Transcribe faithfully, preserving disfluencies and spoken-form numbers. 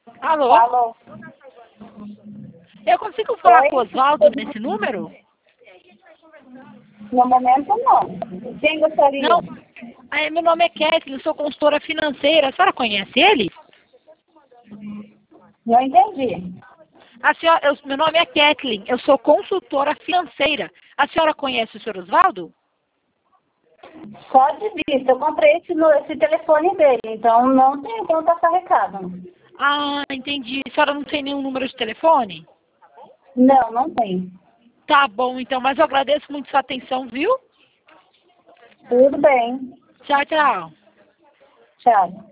Alô? Alô? Eu consigo falar Oi? com o Oswaldo nesse número? No momento, não. Quem gostaria? Não. Ah, meu nome é Kathleen, eu sou consultora financeira. A senhora conhece ele? Não entendi. A senhora, eu- meu nome é Kathleen, eu sou consultora financeira. A senhora conhece o senhor Oswaldo? Só de vista. Eu comprei esse, no- esse telefone dele, então não tenho como passar recado. Ah, entendi. A senhora não tem nenhum número de telefone? Não, não tem. Tá bom, então, mas eu agradeço muito sua atenção, viu? Tudo bem. Tchau, tchau. Tchau.